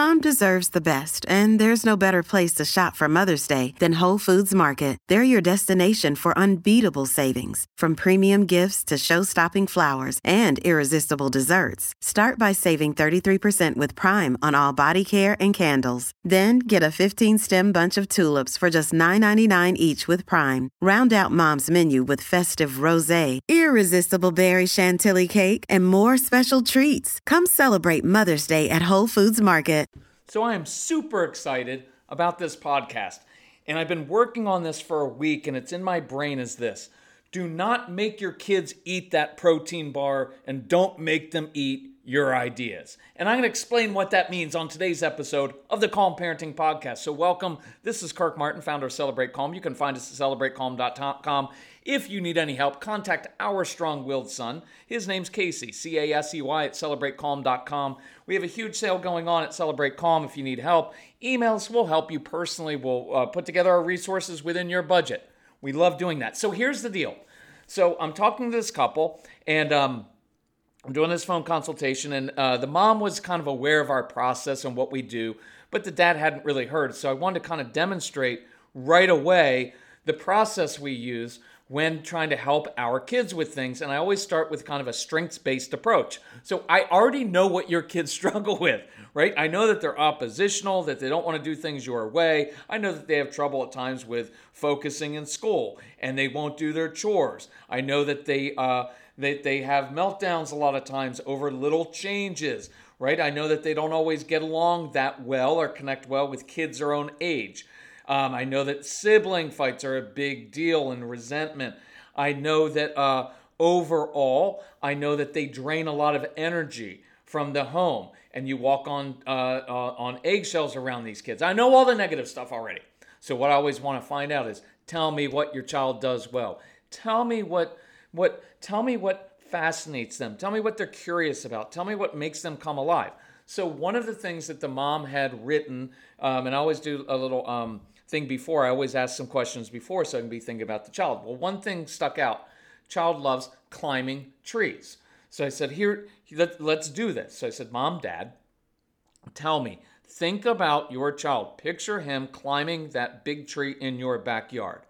Mom deserves the best, and there's no better place to shop for Mother's Day than Whole Foods Market. They're your destination for unbeatable savings, from premium gifts to show-stopping flowers and irresistible desserts. Start by saving 33% with Prime on all body care and candles. Then get a 15-stem bunch of tulips for just $9.99 each with Prime. Round out Mom's menu with festive rosé, irresistible berry chantilly cake, and more special treats. Come celebrate Mother's Day at Whole Foods Market. So I am super excited about this podcast, and I've been working on this for a week, and it's in my brain as this. Do not make your kids eat that protein bar, and don't make them eat your ideas. And I'm going to explain what that means on today's episode of the Calm Parenting Podcast. So welcome. This is Kirk Martin, founder of Celebrate Calm. You can find us at celebratecalm.com. If you need any help, contact our strong-willed son. His name's Casey, C-A-S-E-Y, at celebratecalm.com. We have a huge sale going on at Celebrate Calm. If you need help, email us. We'll help you personally. We'll put together our resources within your budget. We love doing that. So here's the deal. So I'm talking to this couple, and I'm doing this phone consultation, and the mom was kind of aware of our process and what we do, but the dad hadn't really heard. So I wanted to kind of demonstrate right away the process we use when trying to help our kids with things. And I always start with kind of a strengths-based approach. So I already know what your kids struggle with, right? I know that they're oppositional, that they don't want to do things your way. I know that they have trouble at times with focusing in school, and they won't do their chores. I know that they have meltdowns a lot of times over little changes, right? I know that they don't always get along that well or connect well with kids their own age. I know that sibling fights are a big deal and resentment. I know that overall, I know that they drain a lot of energy from the home, and you walk on eggshells around these kids. I know all the negative stuff already. So what I always want to find out is, tell me what your child does well. Tell me what fascinates them. Tell me what they're curious about. Tell me what makes them come alive. So one of the things that the mom had written, and I always do a little thing before, I always ask some questions before so I can be thinking about the child. Well, one thing stuck out. Child loves climbing trees. So I said, here, let's do this. So I said, Mom, Dad, tell me, think about your child. Picture him climbing that big tree in your backyard.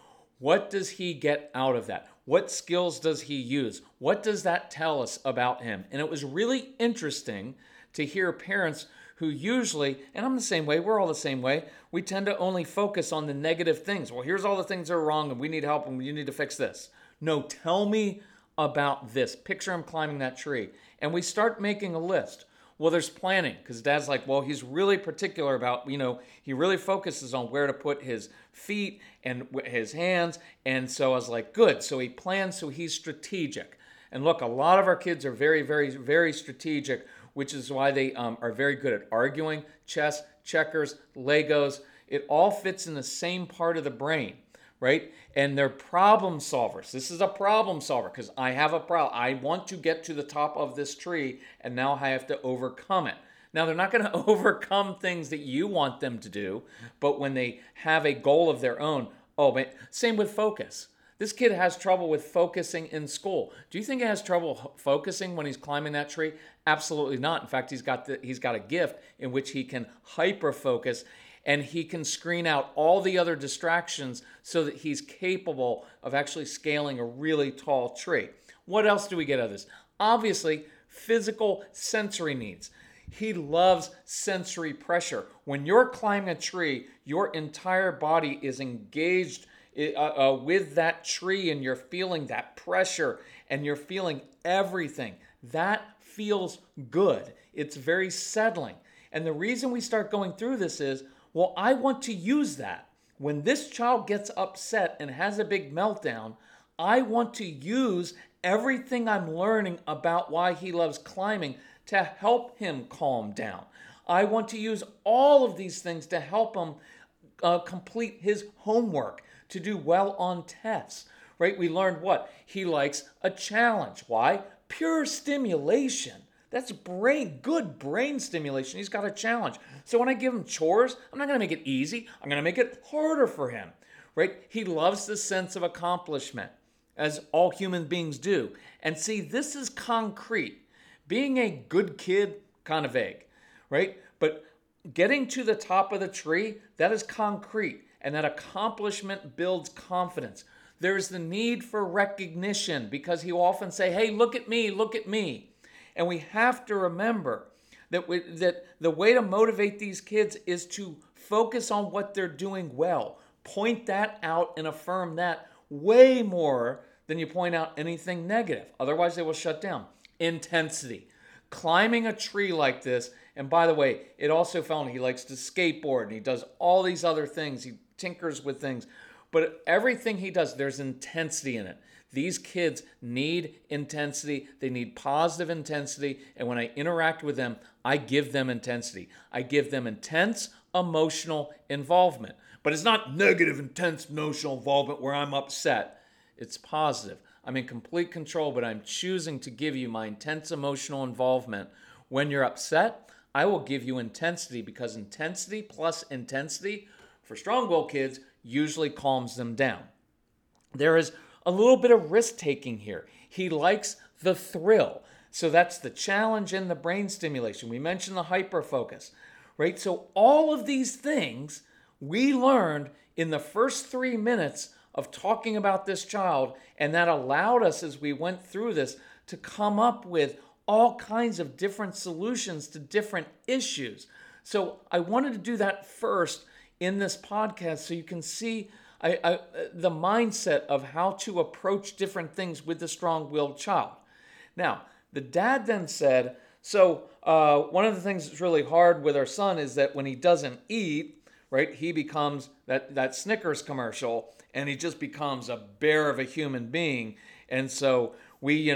What does he get out of that? What skills does he use? What does that tell us about him? And it was really interesting to hear parents who usually, and I'm the same way, we're all the same way, we tend to only focus on the negative things. Well, here's all the things that are wrong, and we need help, and you need to fix this. No, tell me about this. Picture him climbing that tree. And we start making a list. Well, there's planning, because Dad's like, well, he's really particular about, he really focuses on where to put his feet and his hands. And so I was like, good. So he plans, so he's strategic. And look, a lot of our kids are very, very, very strategic, which is why they are very good at arguing, chess, checkers, Legos. It all fits in the same part of the brain, right? And they're problem solvers. This is a problem solver because I have a problem. I want to get to the top of this tree, and now I have to overcome it. Now, they're not going to overcome things that you want them to do, but when they have a goal of their own, same with focus. This kid has trouble with focusing in school. Do you think he has trouble focusing when he's climbing that tree? Absolutely not. In fact, he's got a gift in which he can hyper-focus, and he can screen out all the other distractions so that he's capable of actually scaling a really tall tree. What else do we get out of this? Obviously, physical sensory needs. He loves sensory pressure. When you're climbing a tree, your entire body is engaged with that tree, and you're feeling that pressure, and you're feeling everything. That feels good. It's very settling. And the reason we start going through this is, well, I want to use that. When this child gets upset and has a big meltdown, I want to use everything I'm learning about why he loves climbing to help him calm down. I want to use all of these things to help him complete his homework, to do well on tests, right? We learned what? He likes a challenge. Why? Pure stimulation. That's good brain stimulation. He's got a challenge. So when I give him chores, I'm not going to make it easy. I'm going to make it harder for him, right? He loves the sense of accomplishment, as all human beings do. And see, this is concrete. Being a good kid, kind of vague, right? But getting to the top of the tree, that is concrete, and that accomplishment builds confidence. There's the need for recognition because he will often say, hey, look at me, look at me. And we have to remember that the way to motivate these kids is to focus on what they're doing well. Point that out and affirm that way more than you point out anything negative. Otherwise, they will shut down. Intensity. Climbing a tree like this, and by the way, it also found he likes to skateboard and he does all these other things. He tinkers with things. But everything he does, there's intensity in it. These kids need intensity. They need positive intensity. And when I interact with them, I give them intensity. I give them intense emotional involvement. But it's not negative, intense emotional involvement where I'm upset. It's positive. I'm in complete control, but I'm choosing to give you my intense emotional involvement. When you're upset, I will give you intensity because intensity plus intensity for strong-willed kids usually calms them down. There is a little bit of risk-taking here. He likes the thrill. So that's the challenge and the brain stimulation. We mentioned the hyperfocus, right? So all of these things we learned in the first 3 minutes of talking about this child, and that allowed us as we went through this to come up with all kinds of different solutions to different issues. So I wanted to do that first in this podcast so you can see the mindset of how to approach different things with the strong-willed child. Now, the dad then said, one of the things that's really hard with our son is that when he doesn't eat, right, he becomes that Snickers commercial, and he just becomes a bear of a human being. And so we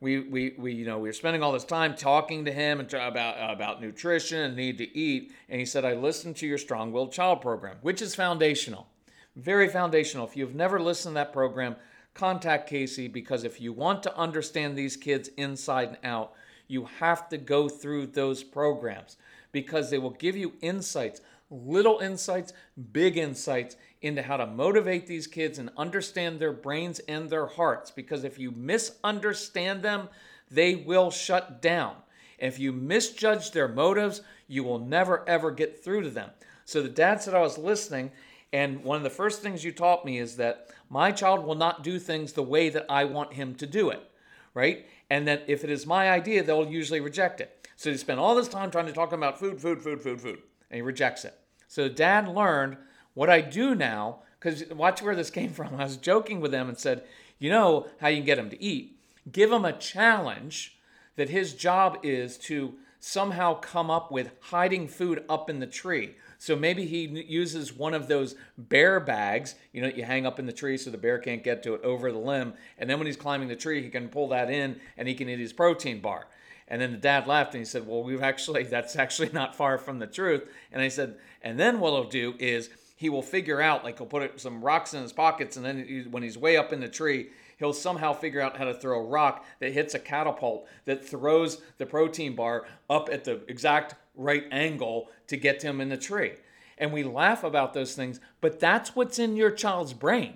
were spending all this time talking to him about nutrition and need to eat. And he said, I listened to your Strong-Willed Child program, which is foundational, very foundational. If you've never listened to that program, contact Casey, because if you want to understand these kids inside and out, you have to go through those programs because they will give you insights, little insights, big insights into how to motivate these kids and understand their brains and their hearts. Because if you misunderstand them, they will shut down. If you misjudge their motives, you will never, ever get through to them. So the dad said, I was listening, and one of the first things you taught me is that my child will not do things the way that I want him to do it, right? And that if it is my idea, they'll usually reject it. So he spent all this time trying to talk about food, and he rejects it. So dad learned what I do now, because watch where this came from. I was joking with them and said, you know how you can get him to eat? Give him a challenge that his job is to somehow come up with hiding food up in the tree. So maybe he uses one of those bear bags, you hang up in the tree so the bear can't get to it over the limb. And then when he's climbing the tree, he can pull that in and he can eat his protein bar. And then the dad laughed and he said, well, that's actually not far from the truth. And I said, and then what he'll do is he will figure out, like he'll put some rocks in his pockets, and then when he's way up in the tree, he'll somehow figure out how to throw a rock that hits a catapult that throws the protein bar up at the exact right angle to get him in the tree. And we laugh about those things, but that's what's in your child's brain.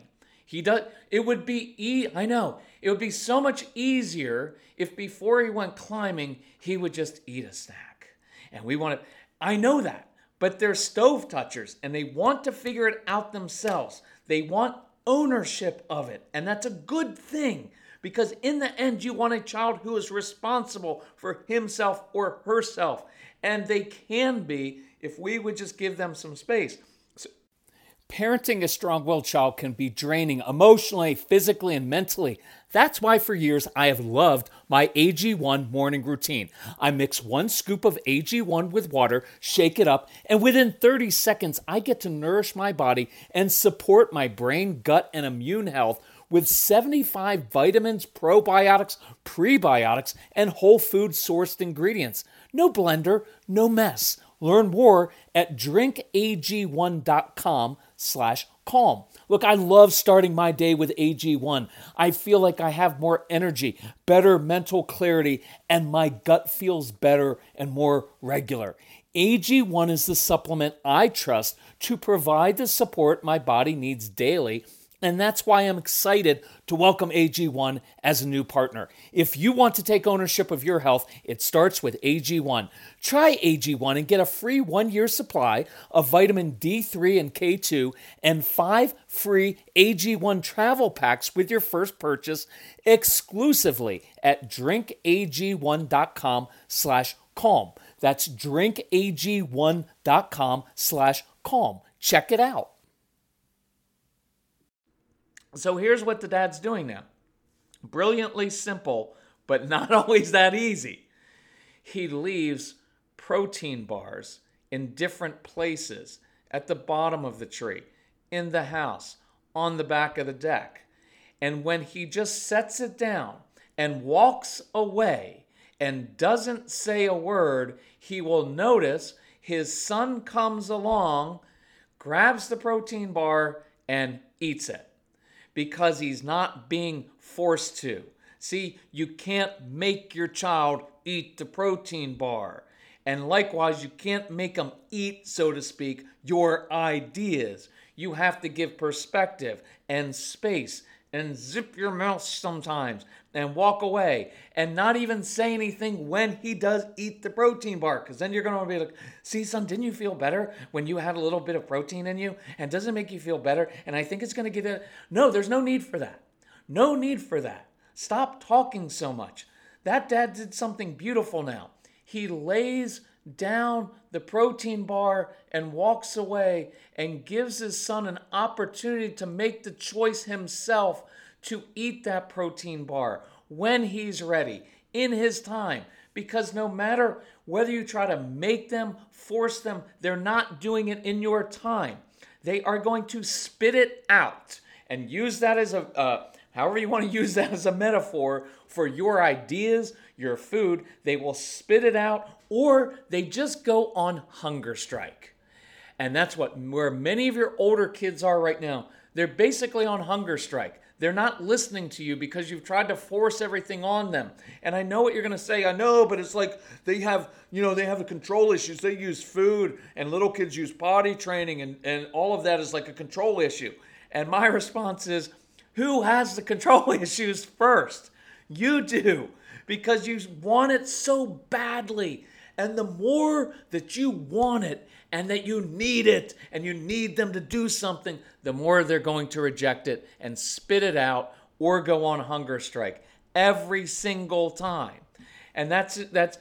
It would be so much easier if before he went climbing, he would just eat a snack. And I know that. But they're stove touchers, and they want to figure it out themselves. They want ownership of it, and that's a good thing because in the end, you want a child who is responsible for himself or herself, and they can be if we would just give them some space. Parenting a strong-willed child can be draining emotionally, physically, and mentally. That's why for years I have loved my AG1 morning routine. I mix 1 scoop of AG1 with water, shake it up, and within 30 seconds I get to nourish my body and support my brain, gut, and immune health with 75 vitamins, probiotics, prebiotics, and whole food sourced ingredients. No blender, no mess. Learn more at drinkag1.com/calm. Look, I love starting my day with AG1. I feel like I have more energy, better mental clarity, and my gut feels better and more regular. AG1 is the supplement I trust to provide the support my body needs daily And that's why I'm excited to welcome AG1 as a new partner. If you want to take ownership of your health, it starts with AG1. Try AG1 and get a free 1-year supply of vitamin D3 and K2 and 5 free AG1 travel packs with your first purchase exclusively at drinkag1.com/calm. That's drinkag1.com/calm. Check it out. So here's what the dad's doing now. Brilliantly simple, but not always that easy. He leaves protein bars in different places, at the bottom of the tree, in the house, on the back of the deck. And when he just sets it down and walks away and doesn't say a word, he will notice his son comes along, grabs the protein bar, and eats it. Because he's not being forced to. See, you can't make your child eat the protein bar. And likewise, you can't make them eat, so to speak, your ideas. You have to give perspective and space and zip your mouth sometimes and walk away and not even say anything when he does eat the protein bar, because then you're going to be like, see, son, didn't you feel better when you had a little bit of protein in you? And does it make you feel better? And I think it's going to give it. No, there's no need for that. No need for that. Stop talking so much. That dad did something beautiful now. He lays down the protein bar and walks away and gives his son an opportunity to make the choice himself to eat that protein bar when he's ready, in his time. Because no matter whether you try to make them, force them, they're not doing it in your time. They are going to spit it out, and use that as however you want to use that as a metaphor for your ideas, your food. They will spit it out, or they just go on hunger strike. And that's where many of your older kids are right now. They're basically on hunger strike. They're not listening to you because you've tried to force everything on them. And I know what you're going to say. I know, but it's like they have the control issues. They use food, and little kids use potty training, and all of that is like a control issue. And my response is, who has the control issues first? You do, because you want it so badly. And the more that you want it and that you need it and you need them to do something, the more they're going to reject it and spit it out or go on hunger strike every single time. And that's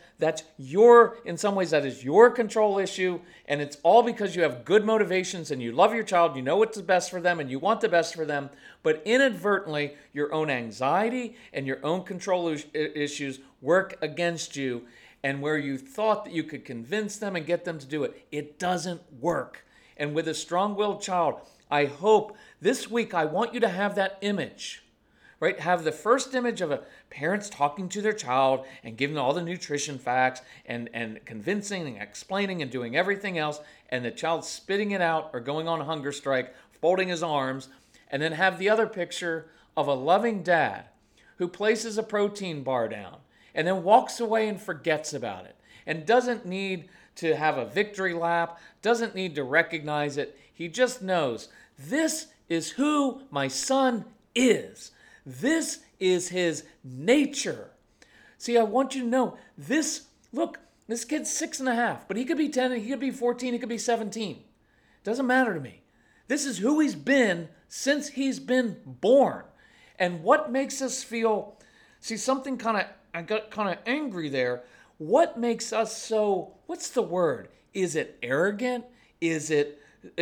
your, in some ways, that is your control issue. And it's all because you have good motivations and you love your child, you know what's the best for them, and you want the best for them. But inadvertently, your own anxiety and your own control issues work against you. And where you thought that you could convince them and get them to do it, it doesn't work. And with a strong-willed child, I hope this week I want you to have that image, right? Have the first image of a parents talking to their child and giving all the nutrition facts and convincing and explaining and doing everything else, and the child spitting it out or going on a hunger strike, folding his arms, and then have the other picture of a loving dad who places a protein bar down and then walks away and forgets about it and doesn't need to have a victory lap, doesn't need to recognize it. He just knows, this is who my son is. This is his nature. See, I want you to know this. Look, this kid's 6.5, but he could be 10, he could be 14, he could be 17. Doesn't matter to me. This is who he's been since he's been born. And what makes us feel, see, something I got kind of angry there. What makes us so, what's the word? Is it arrogant? Is it,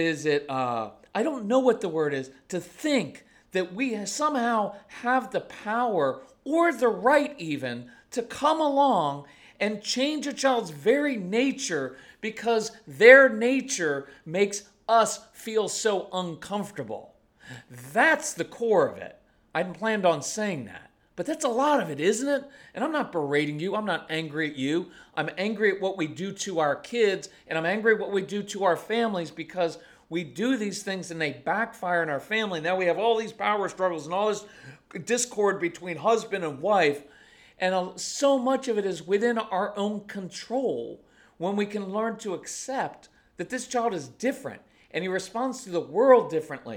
I don't know what the word is, to think that we somehow have the power or the right even to come along and change a child's very nature because their nature makes us feel so uncomfortable. That's the core of it. I hadn't planned on saying that. But that's a lot of it, isn't it? And I'm not berating you. I'm not angry at you. I'm angry at what we do to our kids, and I'm angry at what we do to our families, because we do these things and they backfire in our family. Now we have all these power struggles and all this discord between husband and wife. And so much of it is within our own control when we can learn to accept that this child is different and he responds to the world differently.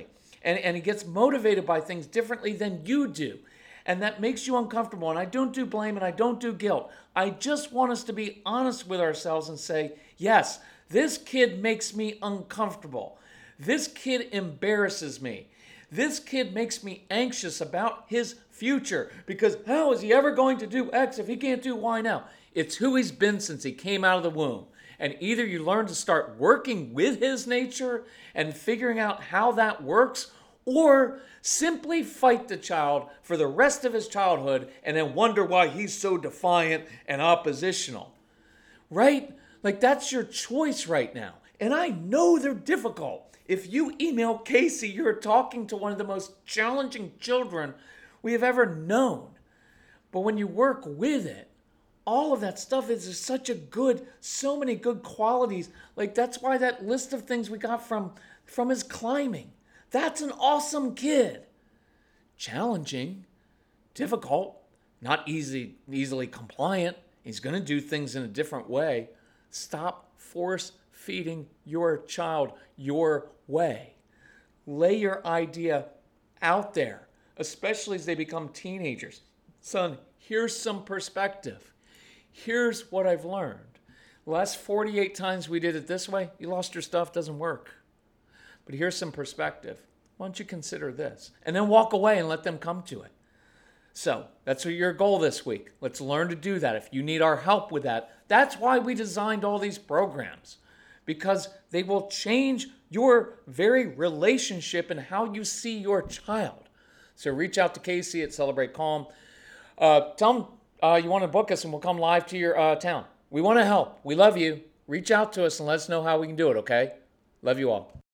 And he gets motivated by things differently than you do. And that makes you uncomfortable. And I don't do blame and I don't do guilt. I just want us to be honest with ourselves and say, yes, this kid makes me uncomfortable. This kid embarrasses me. This kid makes me anxious about his future because how is he ever going to do X if he can't do Y now? It's who he's been since he came out of the womb. And either you learn to start working with his nature and figuring out how that works, or simply fight the child for the rest of his childhood and then wonder why he's so defiant and oppositional. Right? Like that's your choice right now. And I know they're difficult. If you email Casey, you're talking to one of the most challenging children we have ever known. But when you work with it, all of that stuff is such a good, so many good qualities. Like that's why that list of things we got from his climbing. That's an awesome kid. Challenging, difficult, not easily compliant. He's going to do things in a different way. Stop force feeding your child your way. Lay your idea out there, especially as they become teenagers. Son, here's some perspective. Here's what I've learned. The last 48 times we did it this way, you lost your stuff, doesn't work. But here's some perspective. Why don't you consider this? And then walk away and let them come to it. So that's your goal this week. Let's learn to do that. If you need our help with that, that's why we designed all these programs. Because they will change your very relationship and how you see your child. So reach out to Casey at Celebrate Calm. Tell them you want to book us and we'll come live to your town. We want to help. We love you. Reach out to us and let us know how we can do it, okay? Love you all.